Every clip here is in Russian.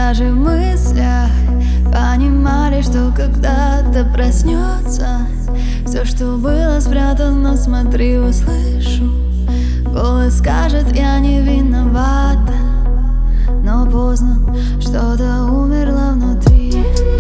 даже в мыслях понимали, что когда-то проснется все, что было спрятано, смотри, услышу. Голос скажет, я не виновата, но поздно, что-то умерло внутри.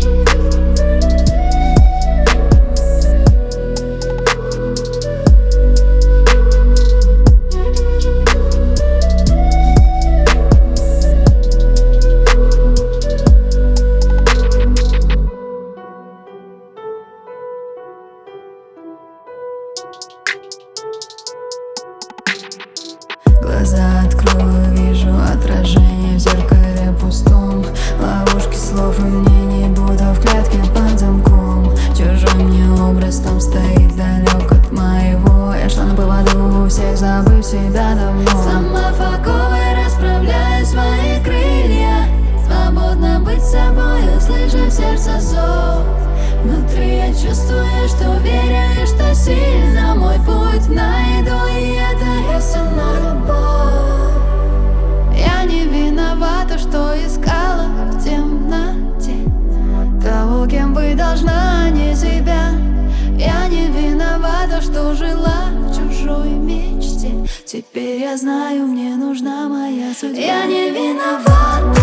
Глаза открою, вижу отражение в зеркале пустом. Ловушки слов и мнений, будто в клетке под замком. Чужой мне образ там стоит далек от моего. Я шла на поводу у всех, забыв себя давно. Сломав оковы, расправляю свои крылья. Свободно быть собой, услышав сердце зов. Внутри я чувствую, что верю и что сильно мой путь найду, и это истинная любовь. Я не виновата, что искала в темноте того, кем быть должна, а не себя. Я не виновата, что жила в чужой мечте. Теперь я знаю, мне нужна моя судьба. Я не виновата.